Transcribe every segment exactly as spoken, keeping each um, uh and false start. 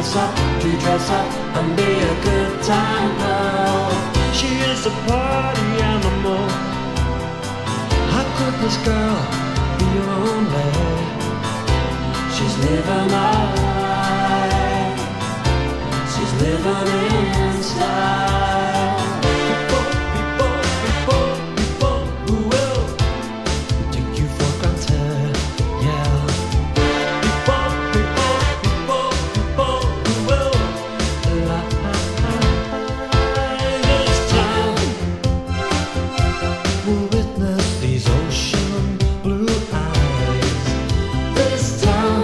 fix up, to dress up and be a good time girl. She is a party animal. How could this girl be lonely? She's living a life. She's living in style. People, people, people, people who will take you for granted, yeah. People, people, people, people who will lie. This town will witness these ocean blue eyes. This town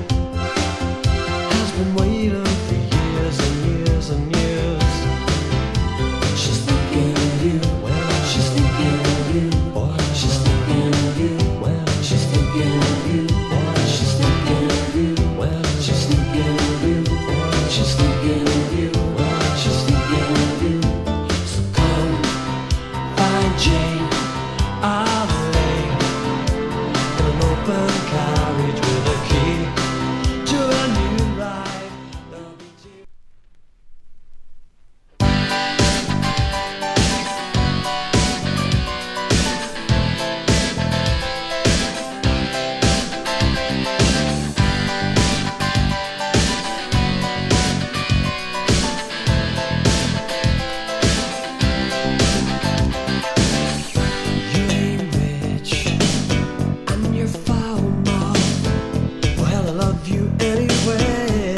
has been waiting for years and years and years. She's thinking of you, well, she's thinking of you, boy, she's thinking of you, well, she's thinking of you, boy, she's thinking of you, well, she's thinking of you, boy, she's thinking of you, well, she's thinking of you. So come find Jane, I'll lay in an open carriage with a key to a new life. There'll be tears. You ain't rich and you're foul mouthed. Well, I love you anyway.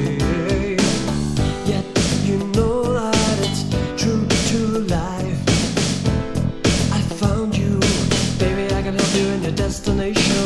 Yet you know that it's true to life. I found you, baby, I can help you in your destination.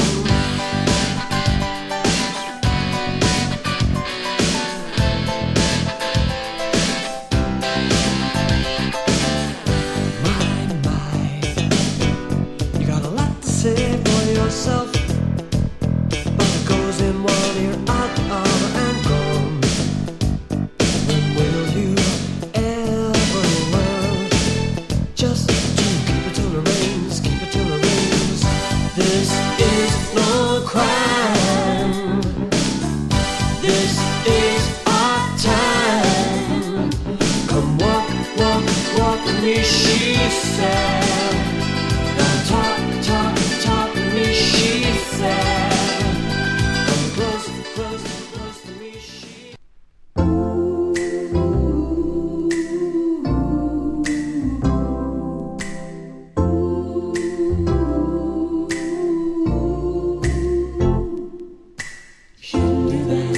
My, my, you got a lot to say for yourself, but it goes in one ear, out the other, and gone. When will you ever learn just to keep it till it rains, keep it till it rains? This is no crime. This is our time. Come walk, walk, walk with me, she said. Come talk, talk, talk with me, she said. Come close, close, close to me, she. Shouldn't do that.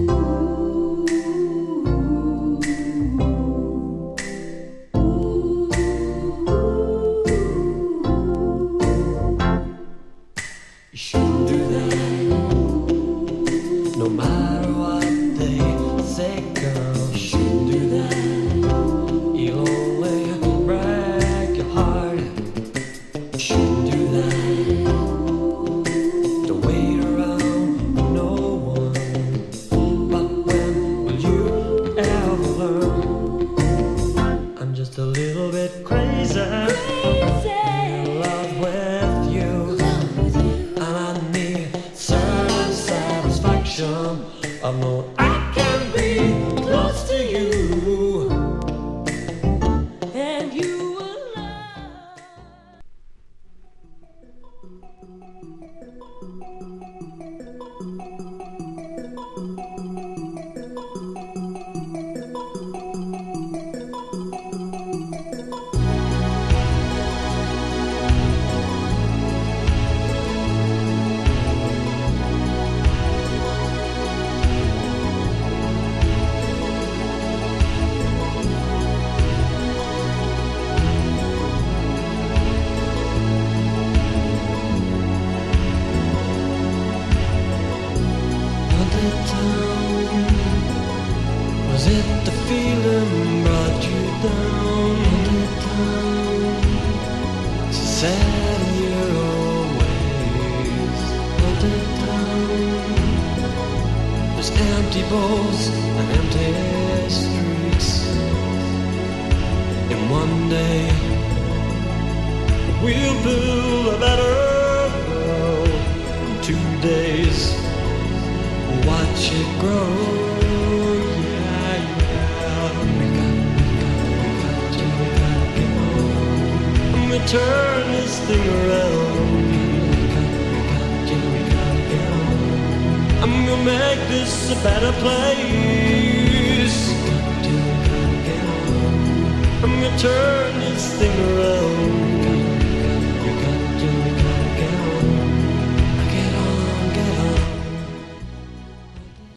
You shouldn't do that. No matter what they say, girl, you shouldn't do that. You'll only break your heart. You shouldn't do that. Don't wait around for no one. But when will you ever learn? I'm just a little bit crazy. In love with you. And I need certain satisfaction of knowing I can be close to you. And you will love. Haunted town, was it the feeling brought you down? Haunted town, so sad in your own ways. Haunted town, there's empty bowls and empty streets. And one day we'll build a better world. In two days watch it grow. turn this thing around. I'm gonna make this a better place. I'm gonna turn this thing around.